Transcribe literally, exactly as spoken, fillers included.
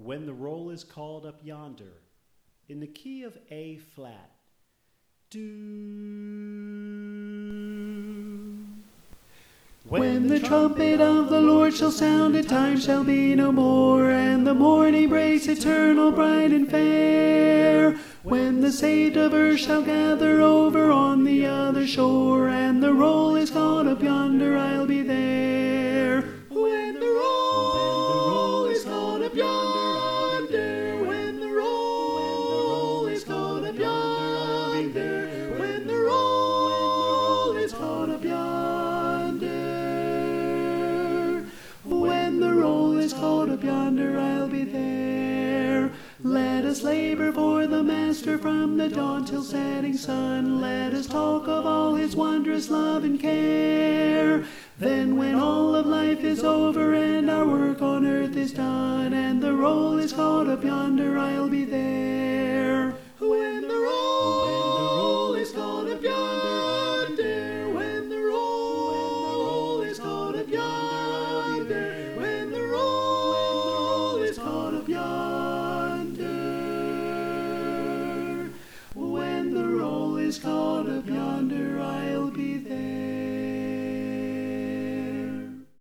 when the roll is called up yonder, in the key of A flat. Do. When the trumpet of the Lord shall sound, and time shall be no more, and the morning breaks eternal, bright and fair. When the saved of earth shall gather over on the other shore, and the roll is called up yonder, I'll be there. When the roll is called up yonder, when the roll is called up yonder, when the roll is called up yonder, when the roll is called up yonder, I'll be there. Let us labor for the Master from the dawn till setting sun. Let us talk of all his wondrous love and care. Then when all of life is over and our work on earth is done, and the roll is called up yonder, I'll be there. When the roll is called up yonder, when the roll is called up yonder, when the roll is called up yonder, when the roll is called up yonder, I'll be there.